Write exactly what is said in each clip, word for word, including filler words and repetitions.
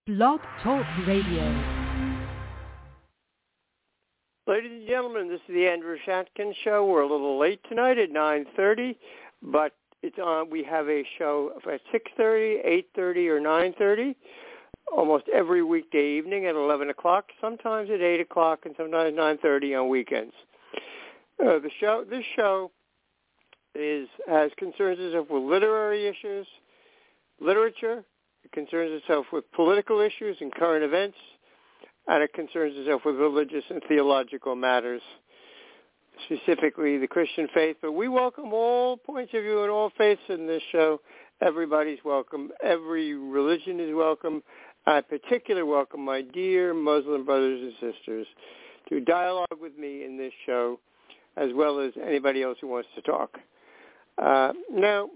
Blog Talk Radio. Ladies and gentlemen, this is the Andrew Shatkin Show. We're a little late tonight at nine thirty, but it's on. We have a show at six thirty, eight thirty, or nine thirty, almost every weekday evening at eleven o'clock, sometimes at eight o'clock, and sometimes nine thirty on weekends. Uh, the show, this show is has concerns itself with literary issues, literature. It concerns itself with political issues and current events, and it concerns itself with religious and theological matters, specifically the Christian faith. But we welcome all points of view and all faiths in this show. Everybody's welcome. Every religion is welcome. I particularly welcome my dear Muslim brothers and sisters to dialogue with me in this show, as well as anybody else who wants to talk. Uh, now,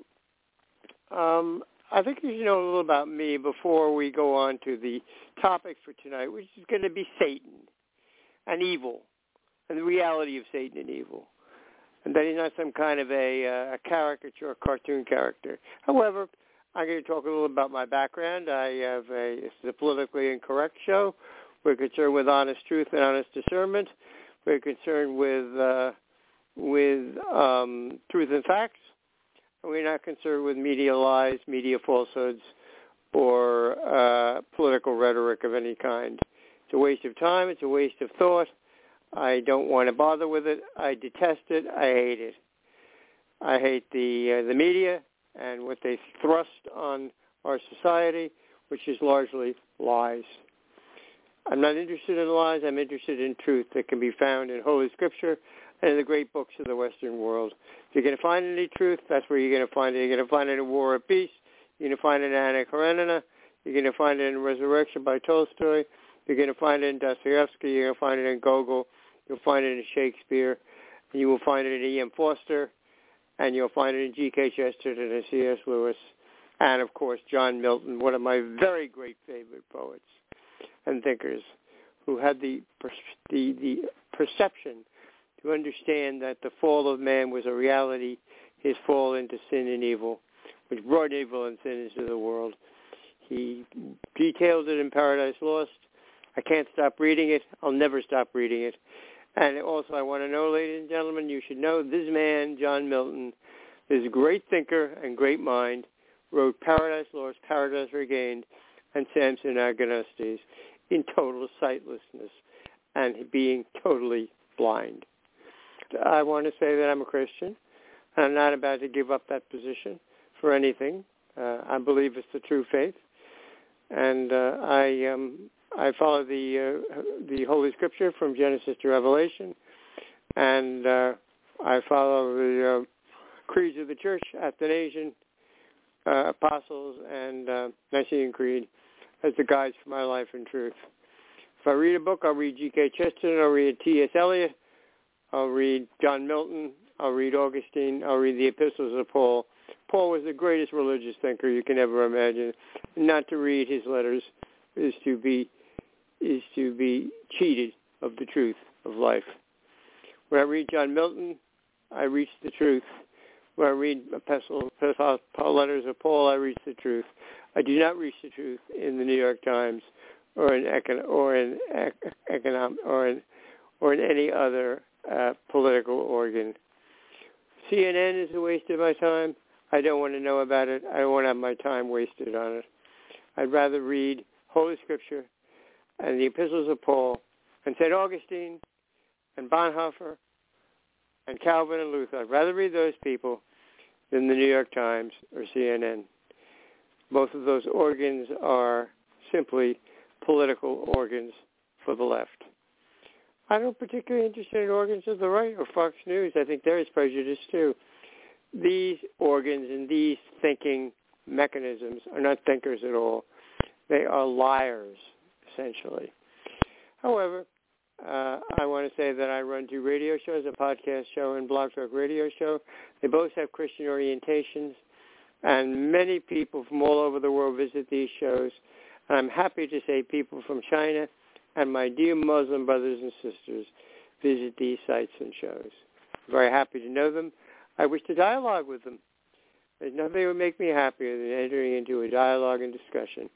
um, I think you should know a little about me before we go on to the topic for tonight, which is going to be Satan and evil, and the reality of Satan and evil, and that he's not some kind of a, uh, a caricature or cartoon character. However, I'm going to talk a little about my background. I have a, it's a politically incorrect show. We're concerned with honest truth and honest discernment. We're concerned with uh, with um, truth and facts. We're not concerned with media lies, media falsehoods, or uh, political rhetoric of any kind. It's a waste of time. It's a waste of thought. I don't want to bother with it. I detest it. I hate it. I hate the uh, the media and what they thrust on our society, which is largely lies. I'm not interested in lies. I'm interested in truth that can be found in Holy Scripture and in the great books of the Western world. If you're going to find any truth, that's where you're going to find it. You're going to find it in War or Peace. You're going to find it in Anna Karenina. You're going to find it in Resurrection by Tolstoy. You're going to find it in Dostoevsky. You're going to find it in Gogol. You'll find it in Shakespeare. And you will find it in E M Forster. And you'll find it in G K Chesterton and C S Lewis. And, of course, John Milton, one of my very great favorite poets and thinkers, who had the the, the perception to understand that the fall of man was a reality, his fall into sin and evil, which brought evil and sin into the world. He details it in Paradise Lost. I can't stop reading it. I'll never stop reading it. And also, I want to know, ladies and gentlemen, you should know this man, John Milton, this great thinker and great mind, wrote Paradise Lost, Paradise Regained, and Samson Agonistes in total sightlessness and being totally blind. I want to say that I'm a Christian. I'm not about to give up that position for anything. Uh, I believe it's the true faith, and uh, I um, I follow the uh, the Holy Scripture from Genesis to Revelation, and uh, I follow the uh, creeds of the Church, Athanasian, uh, Apostles, and uh, Nicene Creed as the guides for my life and truth. If I read a book, I'll read G K Chesterton, I'll read T S Eliot, I'll read John Milton, I'll read Augustine, I'll read the Epistles of Paul. Paul was the greatest religious thinker you can ever imagine. Not to read his letters is to be is to be cheated of the truth of life. When I read John Milton, I reach the truth. When I read Epistles, letters of Paul, I reach the truth. I do not reach the truth in the New York Times or in econ- or in economic or in or in any other uh, political organ. C N N is a waste of my time. I don't want to know about it. I don't want to have my time wasted on it. I'd rather read Holy Scripture and the Epistles of Paul and Saint Augustine and Bonhoeffer and Calvin and Luther. I'd rather read those people than the New York Times or C N N. Both of those organs are simply political organs for the left. I'm not particularly interested in organs of the right or Fox News. I think there is prejudice too. These organs and these thinking mechanisms are not thinkers at all. They are liars, essentially. However, uh, I want to say that I run two radio shows, a podcast show and Blog Talk radio show. They both have Christian orientations, and many people from all over the world visit these shows. And I'm happy to say people from China and my dear Muslim brothers and sisters visit these sites and shows. I'm very happy to know them. I wish to dialogue with them. There's nothing that would make me happier than entering into a dialogue and discussion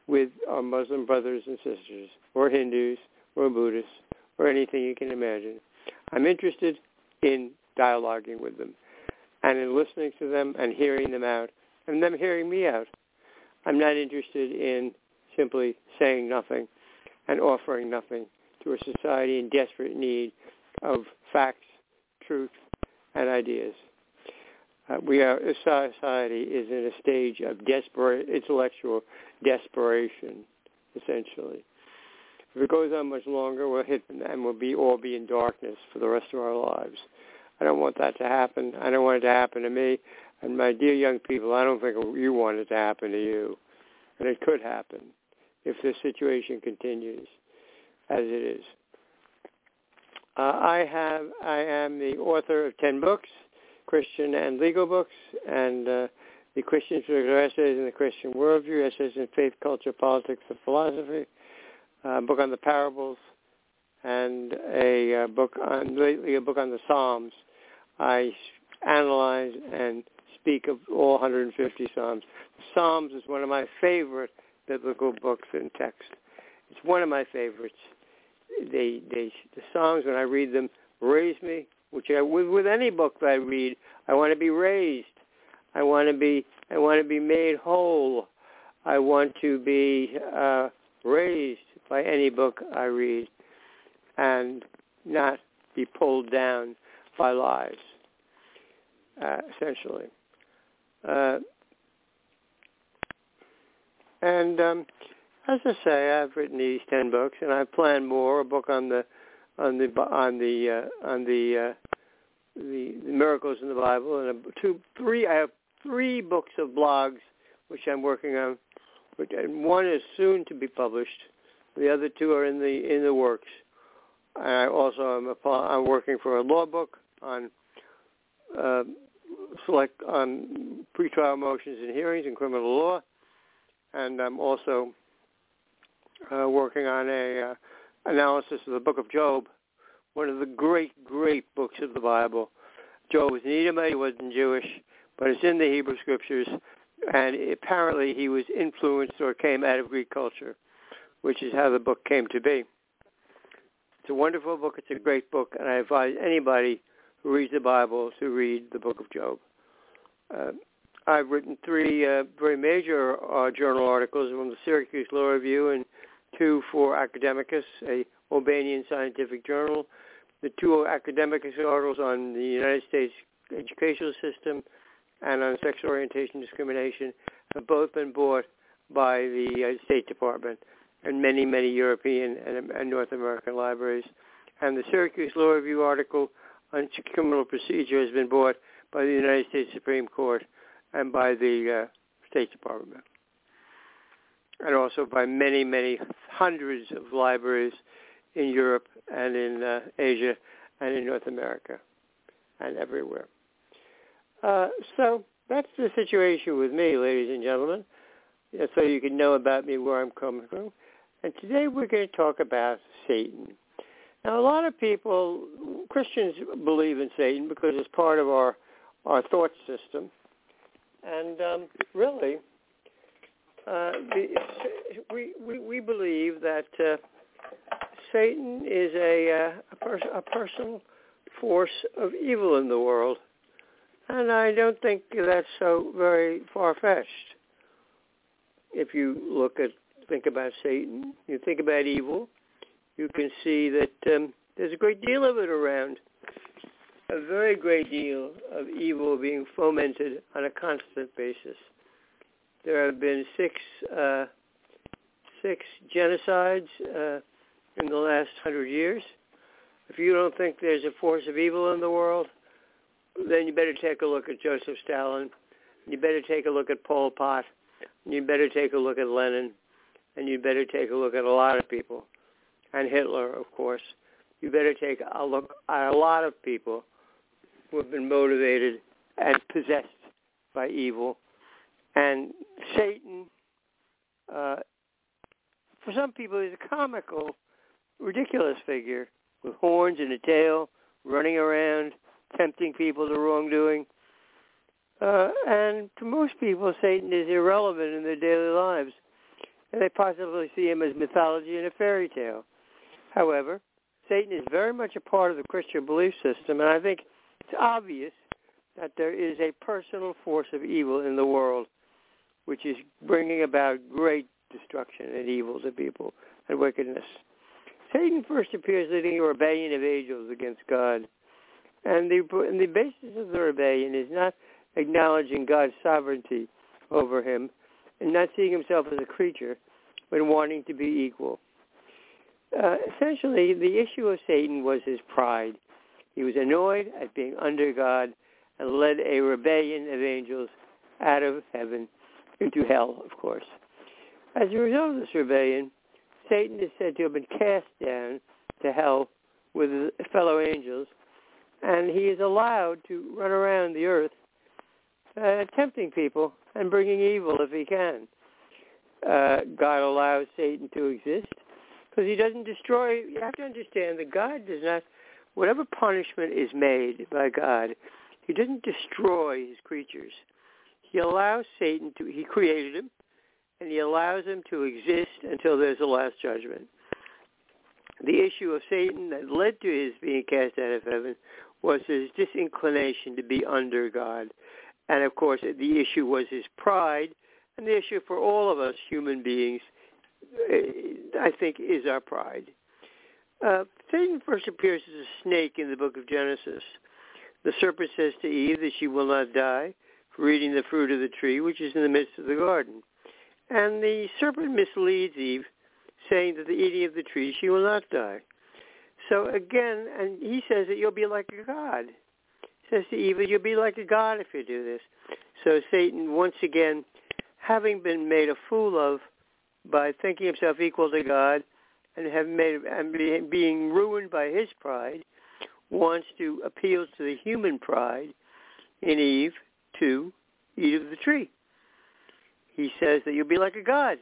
with our Muslim brothers and sisters, or Hindus, or Buddhists, or anything you can imagine. I'm interested in dialoguing with them and in listening to them and hearing them out and them hearing me out. I'm not interested in simply saying nothing and offering nothing to a society in desperate need of facts, truth, and ideas. Uh, we are, a society is in a stage of desperate, intellectual desperation, essentially. If it goes on much longer, we'll hit and we'll be all be in darkness for the rest of our lives. I don't want that to happen. I don't want it to happen to me. And my dear young people, I don't think you want it to happen to you. And it could happen if this situation continues as it is. Uh, I have, I am the author of ten books, Christian and legal books, and uh, the Christian Spiritual Essays and the Christian Worldview, Essays in Faith, Culture, Politics, and Philosophy, a book on the parables, and a uh, book on, lately a book on the Psalms. I analyze and speak of all one hundred fifty Psalms. The Psalms is one of my favorite biblical books in text. It's one of my favorites. They, they, the Psalms, when I read them, raise me, which I, with, with any book that I read, I want to be raised. I want to be, I want to be made whole. I want to be uh, raised by any book I read and not be pulled down by lies, uh, essentially. Uh, and um, as I say, I've written these ten books, and I plan more. A book on the on the on the uh, on the, uh, the the miracles in the Bible, and a, two, three. I have three books of blogs which I'm working on, which, and one is soon to be published. The other two are in the in the works. And I also am a, I'm working for a law book on uh, select on pretrial motions and hearings in criminal law, and I'm also uh, working on a uh, analysis of the Book of Job, one of the great, great books of the Bible. Job was an Edomite; he wasn't Jewish, but it's in the Hebrew Scriptures, and apparently he was influenced or came out of Greek culture, which is how the book came to be. It's a wonderful book. It's a great book, and I advise anybody who reads the Bible to read the Book of Job. Uh, I've written three uh, very major uh, journal articles from the Syracuse Law Review and two for Academicus, a Albanian scientific journal. The two Academicus articles on the United States educational system and on sexual orientation discrimination have both been bought by the uh, State Department and many, many European and, and North American libraries. And the Syracuse Law Review article on criminal procedure has been bought by the United States Supreme Court and by the uh, State Department, and also by many, many hundreds of libraries in Europe and in uh, Asia and in North America and everywhere. Uh, so that's the situation with me, ladies and gentlemen, so you can know about me, where I'm coming from. And today we're going to talk about Satan. Now, a lot of people, Christians, believe in Satan because it's part of our, our thought system. And um, really, uh, the, we, we we believe that uh, Satan is a, uh, a, pers- a personal force of evil in the world. And I don't think that's so very far-fetched. If you look at think about Satan, you think about evil, you can see that um, there's a great deal of it around, a very great deal of evil being fomented on a constant basis. There have been six uh, six genocides uh, in the last hundred years. If you don't think there's a force of evil in the world, then you better take a look at Joseph Stalin. You better take a look at Pol Pot. You better take a look at Lenin. And you better take a look at a lot of people. And Hitler, of course. You better take a look at a lot of people who have been motivated and possessed by evil. And Satan, uh, for some people, is a comical, ridiculous figure with horns and a tail, running around, tempting people to wrongdoing. Uh, and to most people, Satan is irrelevant in their daily lives. and they possibly see him as mythology and a fairy tale. However, Satan is very much a part of the Christian belief system, and I think it's obvious that there is a personal force of evil in the world which is bringing about great destruction and evil to people and wickedness. Satan first appears leading a rebellion of angels against God, and the, and the basis of the rebellion is not acknowledging God's sovereignty over him and not seeing himself as a creature, but wanting to be equal. Uh, essentially, the issue of Satan was his pride. He was annoyed at being under God and led a rebellion of angels out of heaven into hell, of course. As a result of this rebellion, Satan is said to have been cast down to hell with his fellow angels, and he is allowed to run around the earth uh, tempting people and bringing evil if he can. Uh, God allows Satan to exist because he doesn't destroy. You have to understand that God does not, whatever punishment is made by God, he doesn't destroy his creatures. He allows Satan to, he created him, and he allows him to exist until there's a last judgment. The issue of Satan that led to his being cast out of heaven was his disinclination to be under God. And, of course, the issue was his pride, and the issue for all of us human beings, I think, is our pride. Uh, Satan first appears as a snake in the book of Genesis. The serpent says to Eve that she will not die for eating the fruit of the tree, which is in the midst of the garden. And the serpent misleads Eve, saying that the eating of the tree she will not die. So again, and he says that you'll be like a god. He says to Eve, you'll be like a god if you do this. So Satan, once again, having been made a fool of by thinking himself equal to God and having made and being ruined by his pride, wants to appeal to the human pride in Eve to eat of the tree. He says that you'll be like a god.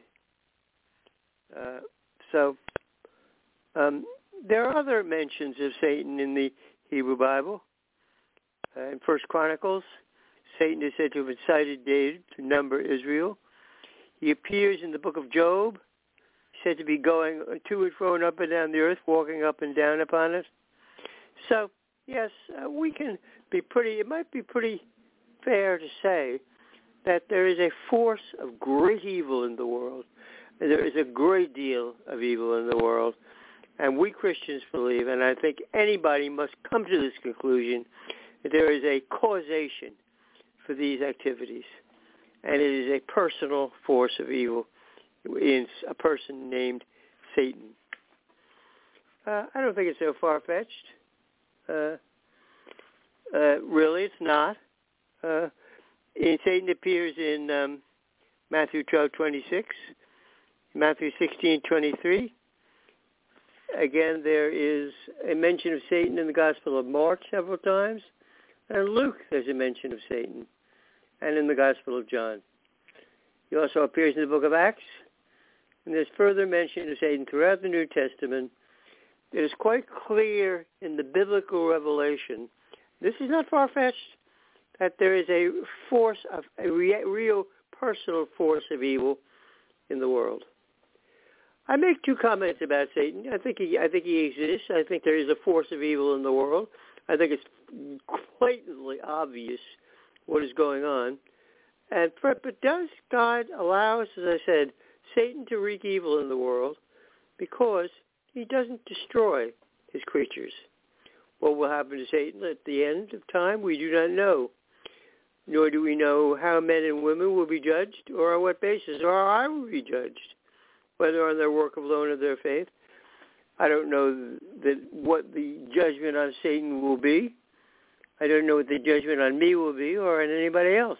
Uh, so um, there are other mentions of Satan in the Hebrew Bible. Uh, in First Chronicles, Satan is said to have incited David to number Israel. He appears in the book of Job, said to be going to and fro and up and down the earth, walking up and down upon it. So, yes, uh, we can be pretty, it might be pretty fair to say that there is a force of great evil in the world. There is a great deal of evil in the world. And we Christians believe, and I think anybody must come to this conclusion, that there is a causation for these activities. And it is a personal force of evil in a person named Satan. Uh, I don't think it's so far-fetched. Uh, uh, really, it's not. Uh, and Satan appears in um, Matthew twelve twenty-six, Matthew sixteen twenty-three. Again, there is a mention of Satan in the Gospel of Mark several times, and in Luke there's a mention of Satan, and in the Gospel of John. He also appears in the book of Acts, and there's further mention of Satan throughout the New Testament. It is quite clear in the biblical revelation, this is not far-fetched, that there is a force of a re- real personal force of evil in the world. I make two comments about Satan. I think he, I think he exists. I think there is a force of evil in the world. I think it's blatantly obvious what is going on. And for, but does God allow us, as I said, Satan to wreak evil in the world because he doesn't destroy his creatures? What will happen to Satan at the end of time, we do not know. Nor do we know how men and women will be judged or on what basis, or how I will be judged, whether on their work alone or their faith. I don't know that what the judgment on Satan will be. I don't know what the judgment on me will be or on anybody else.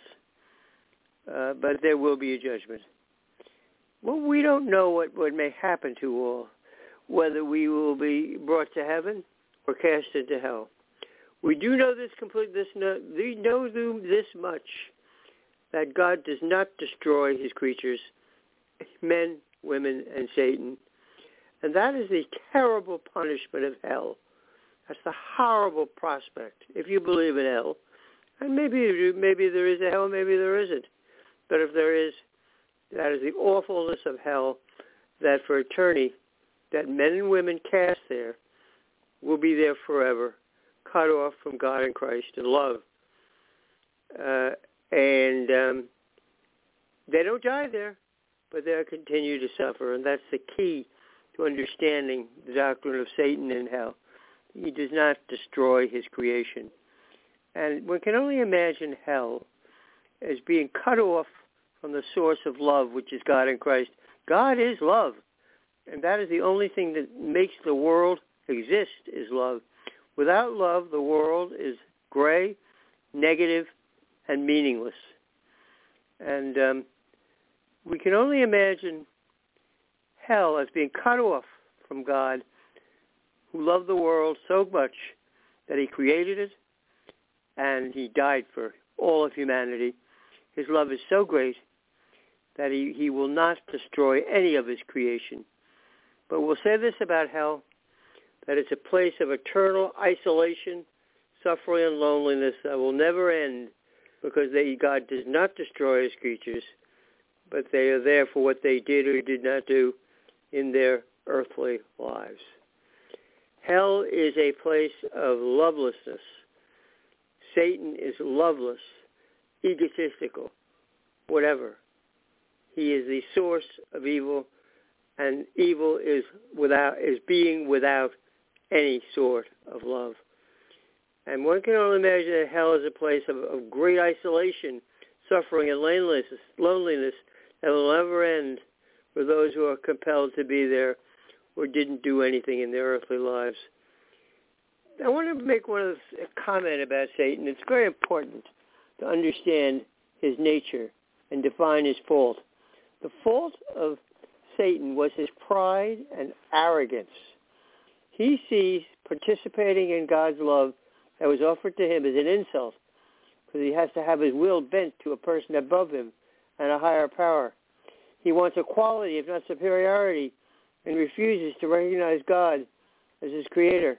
Uh, but there will be a judgment. Well, we don't know what, what may happen to all, whether we will be brought to heaven or cast into hell. We do know this complete. This we know this much, that God does not destroy his creatures, men, women, and Satan, and that is the terrible punishment of hell. That's the horrible prospect. If you believe in hell, and maybe maybe there is a hell, maybe there isn't, but if there is, that is the awfulness of hell, that for eternity, that men and women cast there will be there forever, cut off from God and Christ and love. Uh, and um, they don't die there, but they'll continue to suffer. And that's the key to understanding the doctrine of Satan and hell. He does not destroy his creation. And one can only imagine hell as being cut off from the source of love, which is God and Christ. God is love, and that is the only thing that makes the world exist is love. Without love, the world is gray, negative, and meaningless. And um, we can only imagine hell as being cut off from God, who loved the world so much that he created it, and he died for all of humanity. His love is so great that he, he will not destroy any of his creation. But we'll say this about hell, that it's a place of eternal isolation, suffering, and loneliness that will never end, because they, God does not destroy his creatures, but they are there for what they did or did not do in their earthly lives. Hell is a place of lovelessness. Satan is loveless, egotistical, whatever. He is the source of evil, and evil is without is being without any sort of love. And one can only imagine that hell is a place of, of great isolation, suffering, and loneliness, loneliness that will never end for those who are compelled to be there or didn't do anything in their earthly lives. I want to make one of a comment about Satan. It's very important to understand his nature and define his fault. The fault of Satan was his pride and arrogance. He sees participating in God's love that was offered to him as an insult, because he has to have his will bent to a person above him and a higher power. He wants equality, if not superiority, and refuses to recognize God as his creator.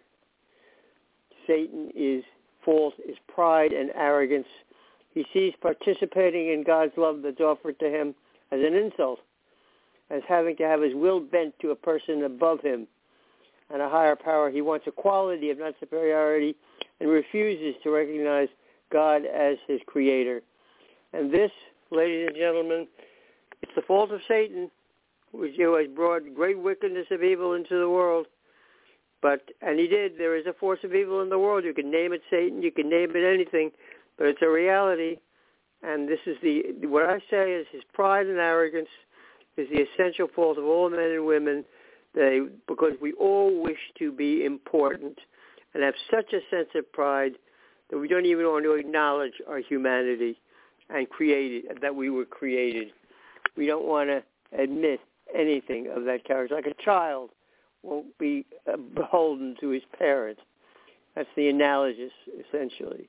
Satan's fault is pride and arrogance. He sees participating in God's love that's offered to him as an insult, as having to have his will bent to a person above him and a higher power. He wants equality, if not superiority, and refuses to recognize God as his creator. And this, ladies and gentlemen, it's the fault of Satan, which has brought great wickedness of evil into the world. But, and he did, there is a force of evil in the world. You can name it Satan, you can name it anything, but it's a reality. And this is the, what I say is his pride and arrogance is the essential fault of all men and women, they, because we all wish to be important and have such a sense of pride that we don't even want to acknowledge our humanity and created, that we were created. We don't want to admit anything of that character. Like a child won't be beholden to his parent. That's the analogous, essentially.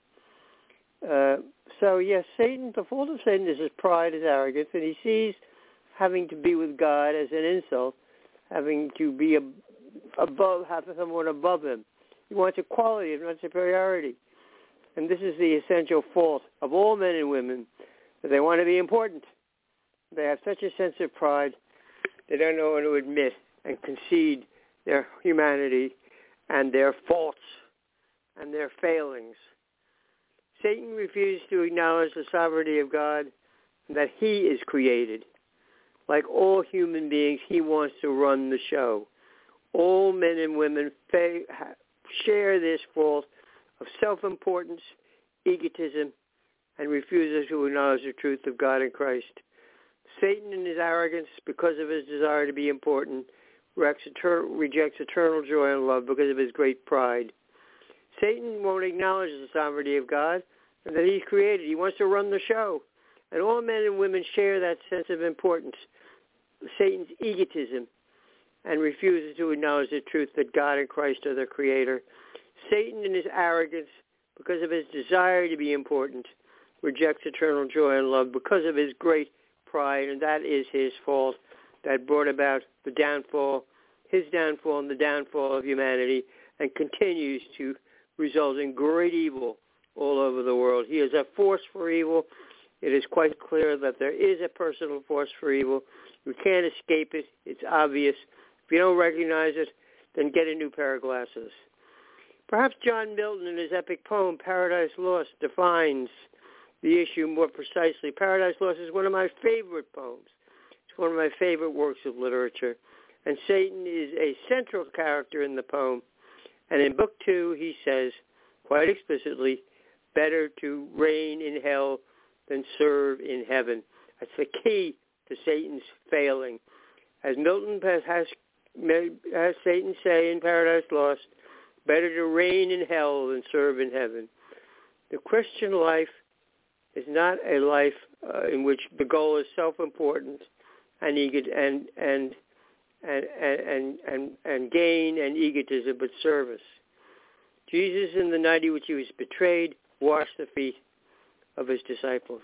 Uh, so, yes, Satan, the fault of Satan is his pride, his arrogance, and he sees having to be with God as an insult, having to be ab- above, have someone above him. He wants equality, if not superiority. And this is the essential fault of all men and women, that they want to be important. They have such a sense of pride, they don't know how to admit and concede their humanity and their faults and their failings. Satan refuses to acknowledge the sovereignty of God, and that he is created. Like all human beings, he wants to run the show. All men and women fa- share this fault of self-importance, egotism, and refuses to acknowledge the truth of God and Christ. Satan, in his arrogance, because of his desire to be important, rejects eternal joy and love because of his great pride. Satan won't acknowledge the sovereignty of God and that he's created. He wants to run the show. And all men and women share that sense of importance, Satan's egotism, and refuses to acknowledge the truth that God and Christ are their creator. Satan, in his arrogance, because of his desire to be important, rejects eternal joy and love because of his great pride, and that is his fault that brought about the downfall, his downfall and the downfall of humanity, and continues to result in great evil all over the world. He is a force for evil, It is quite clear that there is a personal force for evil. You can't escape it. It's obvious. If you don't recognize it, then get a new pair of glasses. Perhaps John Milton, in his epic poem, Paradise Lost, defines the issue more precisely. Paradise Lost is one of my favorite poems. It's one of my favorite works of literature. And Satan is a central character in the poem. And in book two, he says, quite explicitly, better to reign in hell than serve in heaven. That's the key to Satan's failing. As Milton has, has Satan say in Paradise Lost, better to reign in hell than serve in heaven. The Christian life is not a life uh, in which the goal is self-importance and ego and and and and and and gain and egotism, but service. Jesus, in the night in which he was betrayed, washed the feet of his disciples.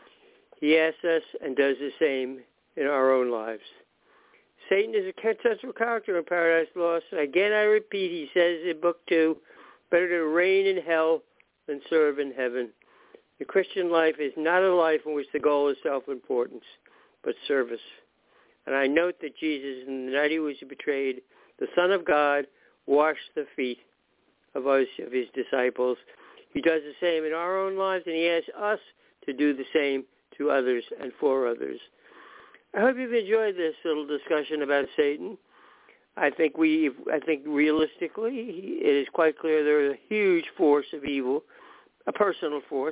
He asks us and does the same in our own lives. Satan is a central character in Paradise Lost. Again, I repeat, he says in book two, better to reign in hell than serve in heaven. The Christian life is not a life in which the goal is self-importance, but service. And I note that Jesus, in the night he was betrayed, the Son of God, washed the feet of us, of his disciples. He does the same in our own lives, and he asks us to do the same to others and for others. I hope you've enjoyed this little discussion about Satan. I think we, I think realistically, it is quite clear there is a huge force of evil, a personal force,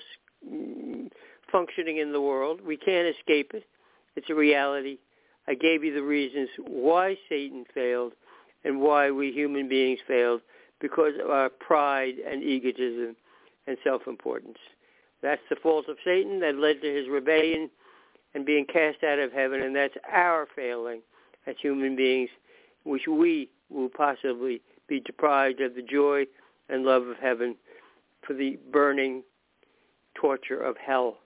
functioning in the world. We can't escape it. It's a reality. I gave you the reasons why Satan failed and why we human beings failed, because of our pride and egotism and self-importance. That's the fault of Satan that led to his rebellion and being cast out of heaven, and that's our failing as human beings, which we will possibly be deprived of the joy and love of heaven for the burning torture of hell.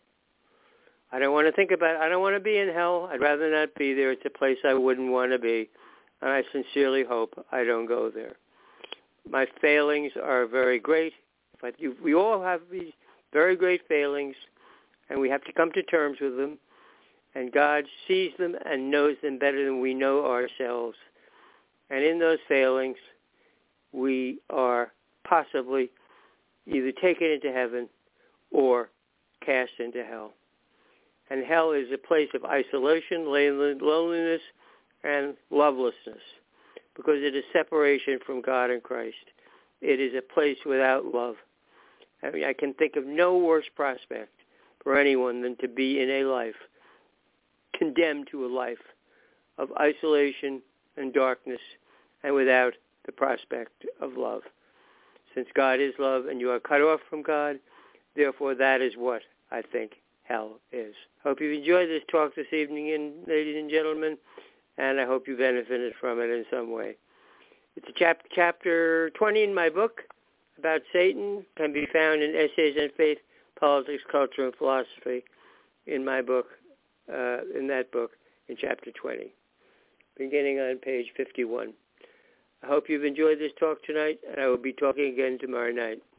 I don't want to think about it. I don't want to be in hell. I'd rather not be there. It's a place I wouldn't want to be, and I sincerely hope I don't go there. My failings are very great, but you, we all have these very great failings, and we have to come to terms with them. And God sees them and knows them better than we know ourselves. And in those failings, we are possibly either taken into heaven or cast into hell. And hell is a place of isolation, loneliness, and lovelessness, because it is separation from God and Christ. It is a place without love. I mean, I can think of no worse prospect for anyone than to be in a life, condemned to a life of isolation and darkness and without the prospect of love. Since God is love and you are cut off from God, therefore that is what I think hell is. Hope you've enjoyed this talk this evening, and ladies and gentlemen, and I hope you benefited from it in some way. It's a chap- chapter twenty in my book about Satan, can be found in Essays on Faith, Politics, Culture, and Philosophy in my book, uh, in that book, in chapter twenty, beginning on page fifty-one. I hope you've enjoyed this talk tonight, and I will be talking again tomorrow night.